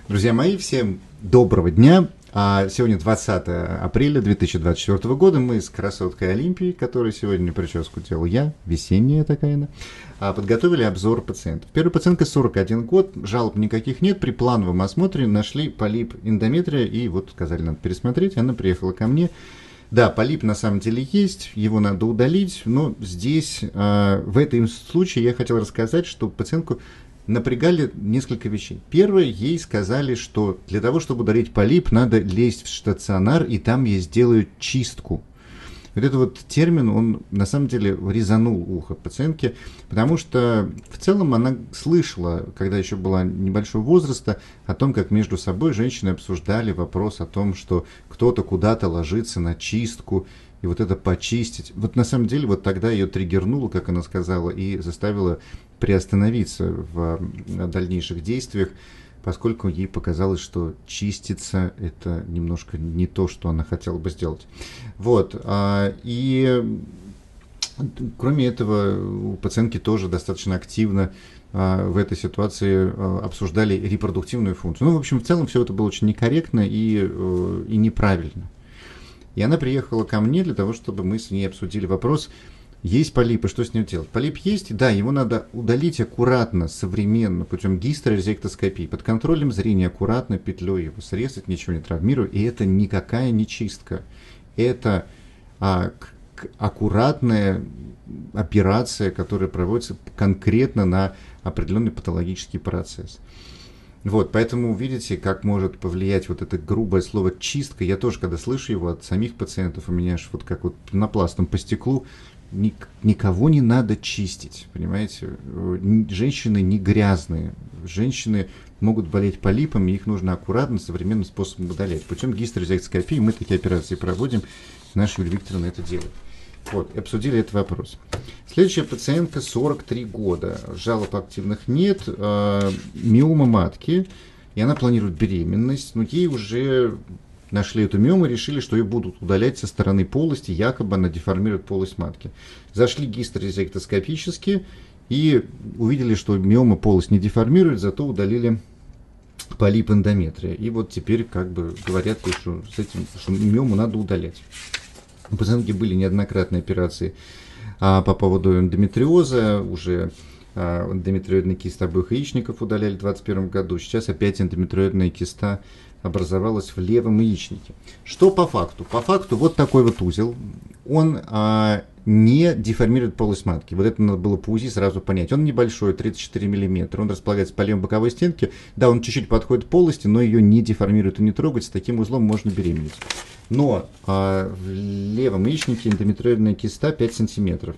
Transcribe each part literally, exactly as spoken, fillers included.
Друзья мои, всем доброго дня. А сегодня двадцатое апреля две тысячи двадцать четвёртого года. Мы с красоткой Олимпией, которая сегодня прическу делал я, весенняя такая она, а, подготовили обзор пациентов. Первая пациентка сорок один год, жалоб никаких нет. При плановом осмотре нашли полип эндометрия и вот сказали, надо пересмотреть. Она приехала ко мне. Да, полип на самом деле есть, его надо удалить, но здесь, э, в этом случае я хотел рассказать, что пациентку напрягали несколько вещей. Первое, ей сказали, что для того, чтобы удалить полип, надо лезть в стационар, и там ей сделают чистку. Вот этот вот термин, он на самом деле резанул ухо пациентки, потому что в целом она слышала, когда еще была небольшого возраста, о том, как между собой женщины обсуждали вопрос о том, что кто-то куда-то ложится на чистку, и вот это почистить. Вот на самом деле вот тогда ее триггернуло, как она сказала, и заставило приостановиться в дальнейших действиях, поскольку ей показалось, что чиститься – это немножко не то, что она хотела бы сделать. Вот. И кроме этого, у пациентки тоже достаточно активно в этой ситуации обсуждали репродуктивную функцию. Ну, в общем, в целом все это было очень некорректно и, и неправильно. И она приехала ко мне для того, чтобы мы с ней обсудили вопрос, есть полип, и что с ним делать. Полип есть, да, его надо удалить аккуратно, современно, путем гистерозектоскопии, под контролем зрения, аккуратно петлей его срезать, ничего не травмируя, и это никакая не чистка. Это а, к, аккуратная операция, которая проводится конкретно на определенный патологический процесс. Вот, поэтому видите, как может повлиять вот это грубое слово «чистка». Я тоже, когда слышу его от самих пациентов, у меня аж вот как вот пенопластом по стеклу, ник- никого не надо чистить, понимаете? Женщины не грязные, женщины могут болеть полипами, их нужно аккуратно, современным способом удалять. Путем гистерозектоскопии мы такие операции проводим, наша Юлия Викторовна это делает. Вот, обсудили этот вопрос. Следующая пациентка, сорок три года, жалоб активных нет, э, миома матки, и она планирует беременность, но ей уже нашли эту миому и решили, что ее будут удалять со стороны полости, якобы она деформирует полость матки. Зашли гистерозектоскопически и увидели, что миома полость не деформирует, зато удалили полип эндометрия. И вот теперь как бы говорят, что с этим, что миому надо удалять. У пациентки были неоднократные операции а, по поводу эндометриоза, уже а, эндометриоидный кист обоих яичников удаляли в двадцать первом году, сейчас опять эндометриоидная киста образовалась в левом яичнике. Что по факту? По факту вот такой вот узел, он а, не деформирует полость матки. Вот это надо было по УЗИ сразу понять. Он небольшой, тридцать четыре миллиметра, он располагается по левой боковой стенке. Да, он чуть-чуть подходит к полости, но ее не деформирует и не трогает. С таким узлом можно беременеть. Но а, в левом яичнике эндометриоидная киста пять сантиметров.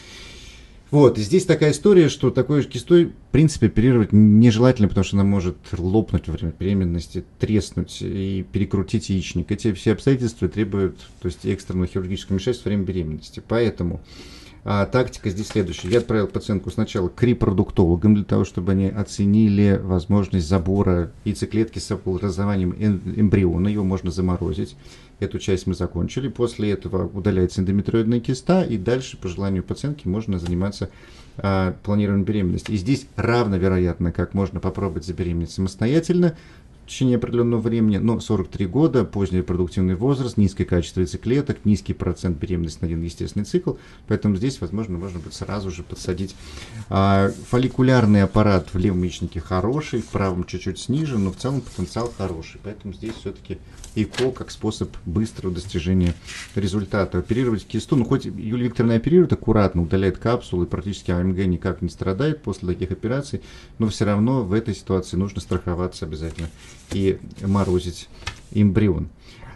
Вот, и здесь такая история, что такой кистой, в принципе, оперировать нежелательно, потому что она может лопнуть во время беременности, треснуть и перекрутить яичник. Эти все обстоятельства требуют, то есть, экстренного хирургического вмешательства во время беременности. Поэтому а, тактика здесь следующая. Я отправил пациентку сначала к репродуктологам для того, чтобы они оценили возможность забора яйцеклетки с образованием эмбриона. Его можно заморозить. Эту часть мы закончили. После этого удаляется эндометриоидная киста, и дальше, по желанию пациентки, можно заниматься а, планированием беременности. И здесь равновероятно, как можно попробовать забеременеть самостоятельно в течение определенного времени, но сорок три года, поздний репродуктивный возраст, низкое качество яйцеклеток, низкий процент беременности на один естественный цикл, поэтому здесь, возможно, можно будет сразу же подсадить. А, фолликулярный аппарат в левом яичнике хороший, в правом чуть-чуть снижен, но в целом потенциал хороший, поэтому здесь все-таки ЭКО как способ быстрого достижения результата. Оперировать кисту, ну хоть Юлия Викторовна оперирует аккуратно, удаляет капсулы, практически АМГ никак не страдает после таких операций, но все равно в этой ситуации нужно страховаться обязательно и морозить эмбрион.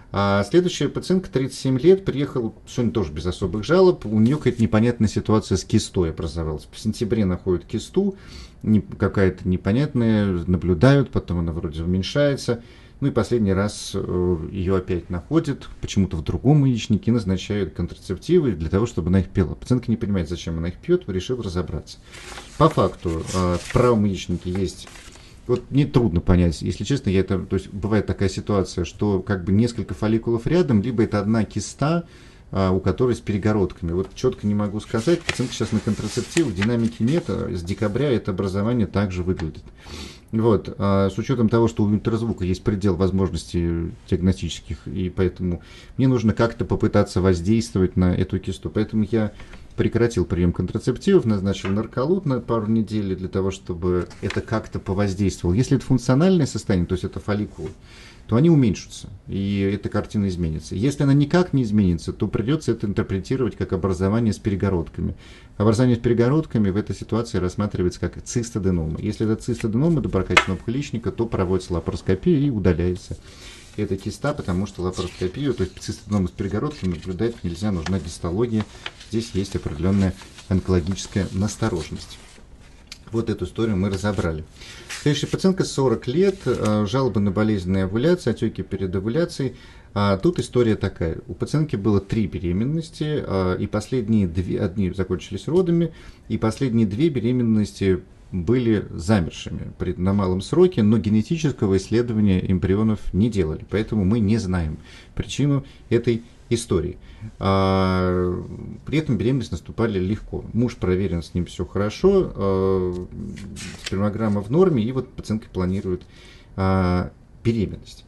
А следующая пациентка, тридцать семь лет, приехала, сегодня тоже без особых жалоб, у нее какая-то непонятная ситуация с кистой образовалась. В сентябре находят кисту, не, какая-то непонятная, наблюдают, потом она вроде уменьшается. Ну и последний раз ее опять находят, почему-то в другом яичнике, назначают контрацептивы для того, чтобы она их пила. Пациентка не понимает, зачем она их пьет, решил разобраться. По факту в правом яичнике есть, вот мне трудно понять, если честно, я это, то есть бывает такая ситуация, что как бы несколько фолликулов рядом, либо это одна киста, у которой с перегородками. Вот четко не могу сказать, пациентка сейчас на контрацептивах, динамики нет, а с декабря это образование также выглядит. Вот, а с учетом того, что у ультразвука есть предел возможностей диагностических, и поэтому мне нужно как-то попытаться воздействовать на эту кисту. Поэтому я прекратил прием контрацептивов, назначил нарколуд на пару недель для того, чтобы это как-то повоздействовало. Если это функциональное состояние, то есть это фолликулы, то они уменьшатся, и эта картина изменится. Если она никак не изменится, то придется это интерпретировать как образование с перегородками. Образование с перегородками в этой ситуации рассматривается как цистоденома. Если это цистоденома доброкачественного опухолечника, то проводится лапароскопия и удаляется эта киста, потому что лапароскопию, то есть цистоденому с перегородками наблюдать нельзя, нужна гистология. Здесь есть определенная онкологическая настороженность. Вот эту историю мы разобрали. Следующая пациентка, сорок лет, жалобы на болезненные овуляции, отеки перед овуляцией. А тут история такая. У пациентки было три беременности, и последние две, одни закончились родами, и последние две беременности были замершими при, на малом сроке, но генетического исследования эмбрионов не делали. Поэтому мы не знаем причину этой истории. А, при этом беременность наступали легко. Муж проверен, с ним все хорошо, а, спермограмма в норме, и вот пациентка планирует а, беременность.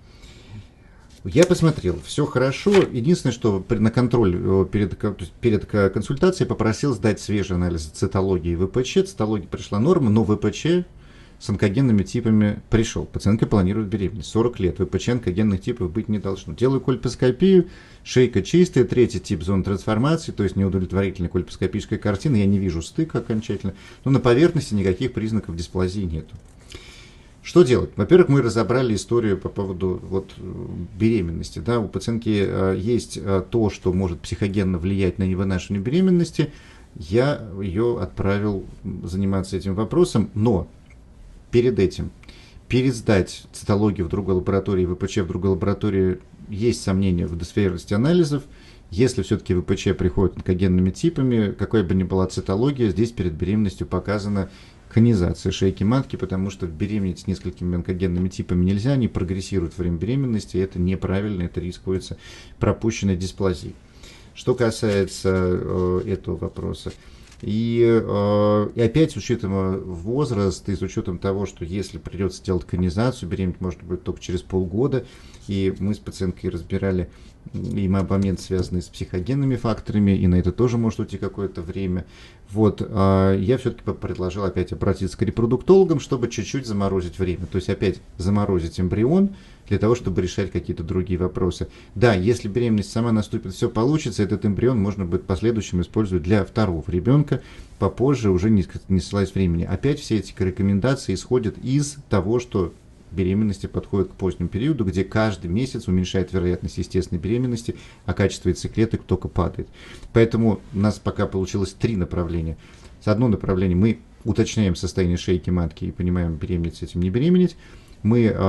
Я посмотрел, все хорошо. Единственное, что на контроль перед, перед консультацией попросил сдать свежий анализ цитологии и ВПЧ. Цитология пришла норма, но ВПЧ с онкогенными типами пришел. Пациентка планирует беременность. сорок лет. ВПЧ онкогенных типов быть не должно. Делаю кольпоскопию, шейка чистая, третий тип зон трансформации, то есть неудовлетворительная кольпоскопическая картина. Я не вижу стыка окончательно. Но на поверхности никаких признаков дисплазии нету. Что делать? Во-первых, мы разобрали историю по поводу вот, беременности. Да? У пациентки э, есть э, то, что может психогенно влиять на невынашивание беременности. Я ее отправил заниматься этим вопросом, но перед этим пересдать цитологию в другой лаборатории, ВПЧ в другой лаборатории, есть сомнения в достоверности анализов. Если все-таки ВПЧ приходит онкогенными типами, какой бы ни была цитология, здесь перед беременностью показана конизация шейки матки, потому что беременеть с несколькими онкогенными типами нельзя, они прогрессируют во время беременности, и это неправильно, это рискуется пропущенной дисплазией. Что касается э, этого вопроса, и, э, и опять с учетом возраста и с учетом того, что если придется делать конизацию, беременеть может быть только через полгода, и мы с пациенткой разбирали и момент, связанный с психогенными факторами, и на это тоже может уйти какое-то время. Вот, а я все-таки предложил опять обратиться к репродуктологам, чтобы чуть-чуть заморозить время. То есть опять заморозить эмбрион для того, чтобы решать какие-то другие вопросы. Да, если беременность сама наступит, все получится, этот эмбрион можно будет в последующем использовать для второго ребенка, попозже, уже не, не ссылаясь времени. Опять все эти рекомендации исходят из того, что беременности подходят к позднему периоду, где каждый месяц уменьшает вероятность естественной беременности, а качество яйцеклеток только падает. Поэтому у нас пока получилось три направления. С одно направление мы уточняем состояние шейки матки и понимаем, беременеть с этим, не беременеть. Мы э,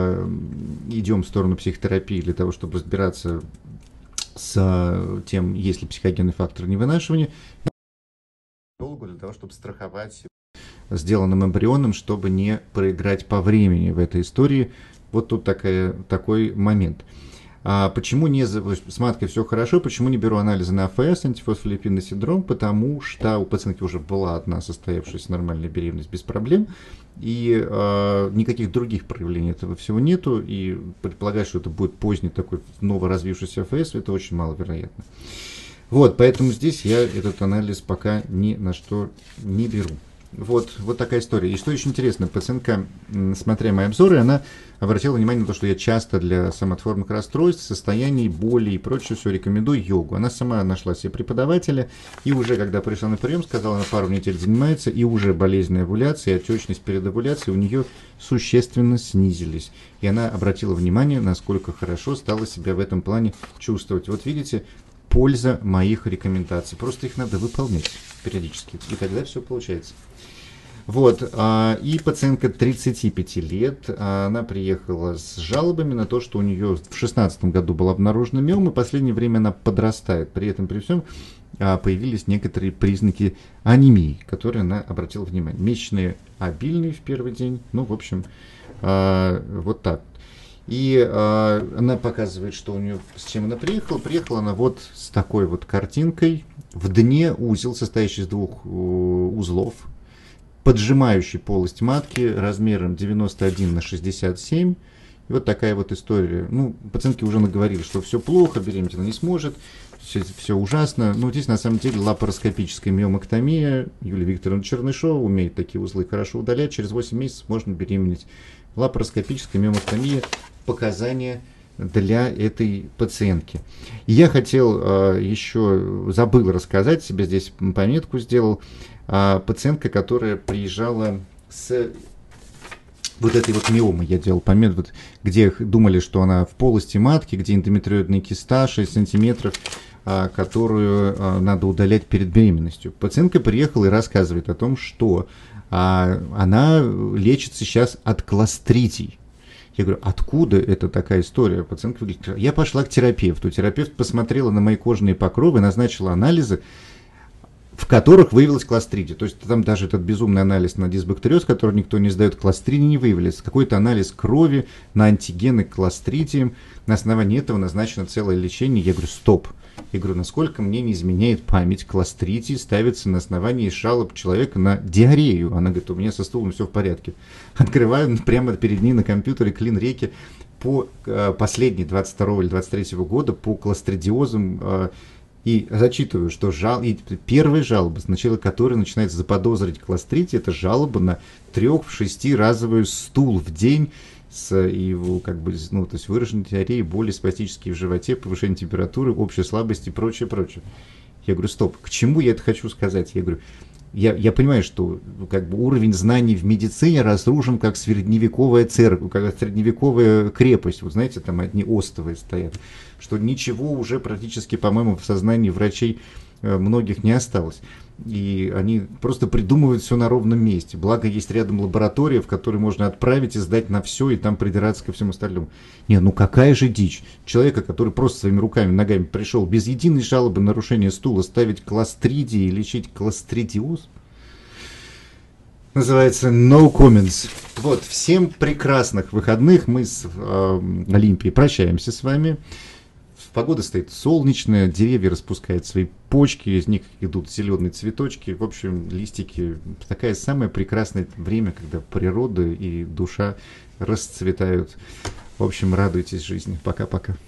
идем в сторону психотерапии для того, чтобы разбираться с тем, есть ли психогенный фактор невынашивания, для того, чтобы страховать сделанным эмбрионом, чтобы не проиграть по времени в этой истории. Вот тут такая, такой момент. А почему не, с маткой все хорошо, почему не беру анализы на АФС, антифосфолипидный синдром? Потому что у пациентки уже была одна состоявшаяся нормальная беременность без проблем, и а, никаких других проявлений этого всего нету, и предполагать, что это будет поздний такой новоразвившийся АФС, это очень маловероятно. Вот, поэтому здесь я этот анализ пока ни на что не беру. Вот, вот такая история. И что еще интересно, пациентка, смотря мои обзоры, она обратила внимание на то, что я часто для соматформных расстройств, состояний, боли и прочее все рекомендую йогу. Она сама нашла себе преподавателя, и уже когда пришла на прием, сказала, она пару недель занимается, и уже болезненная овуляция и отечность перед овуляцией у нее существенно снизились. И она обратила внимание, насколько хорошо стала себя в этом плане чувствовать. Вот видите, польза моих рекомендаций. Просто их надо выполнять периодически, и тогда все получается. Вот, и пациентка тридцати пяти лет, она приехала с жалобами на то, что у нее в шестнадцатом году был обнаружен миома, и в последнее время она подрастает. При этом, при всем, появились некоторые признаки анемии, которые она обратила внимание. Месячные обильные в первый день, ну, в общем, вот так. И э, она показывает, что у нее, с чем она приехала. Приехала она вот с такой вот картинкой. В дне узел, состоящий из двух э, узлов. поджимающий полость матки размером девяносто один на шестьдесят семь. И вот такая вот история. Ну, пациентки уже наговорили, что все плохо, беременеть она не сможет, все, все ужасно. Но здесь на самом деле лапароскопическая миомэктомия. Юлия Викторовна Чернышова умеет такие узлы хорошо удалять. Через восемь месяцев можно беременеть. Лапароскопическая миомэктомия – показания для этой пациентки. И я хотел э, еще, забыл рассказать, себе здесь пометку сделал, э, пациентка, которая приезжала с вот этой вот миомой, я делал пометку, вот, где думали, что она в полости матки, где эндометриозная киста шесть сантиметров, э, которую э, надо удалять перед беременностью. Пациентка приехала и рассказывает о том, что э, она лечится сейчас от кластридий. Я говорю, откуда это такая история? Пациентка говорит, я пошла к терапевту. Терапевт посмотрела на мои кожные покровы, назначила анализы, в которых выявилась кластридия. То есть там даже этот безумный анализ на дисбактериоз, который никто не сдает, кластридии не выявляется. Какой-то анализ крови на антигены к кластридиям. На основании этого назначено целое лечение. Я говорю, стоп. Я говорю, насколько мне не изменяет память, кластридии ставится на основании жалоб человека на диарею. Она говорит, у меня со стулом все в порядке. Открываю прямо перед ней на компьютере клин-реки по э, последней двадцать второго или двадцать третьего года по кластридиозам э, и зачитываю, что жал... и первая жалоба, сначала которой начинается заподозрить кластридий, это жалоба на трех-шестиразовый стул в день, с его, как бы, ну, то есть выраженной диареей, боли спастические в животе, повышение температуры, общая слабость и прочее, прочее. Я говорю, стоп, к чему я это хочу сказать? Я говорю, я, я понимаю, что как бы уровень знаний в медицине разрушен, как средневековая церковь, как средневековая крепость. Вот знаете, там одни остовы стоят, что ничего уже практически, по-моему, в сознании врачей многих не осталось. И они просто придумывают все на ровном месте. Благо, есть рядом лаборатория, в которой можно отправить и сдать на все, и там придираться ко всему остальному. Не, ну какая же дичь. Человека, который просто своими руками, ногами пришел без единой жалобы на нарушение стула, ставить кластридии и лечить кластридиоз, называется no comments. Вот, всем прекрасных выходных. Мы с э, Олимпией прощаемся с вами. Погода стоит солнечная, деревья распускают свои почки, из них идут зеленые цветочки, в общем, листики. Такое самое прекрасное время, когда природа и душа расцветают. В общем, радуйтесь жизни. Пока-пока.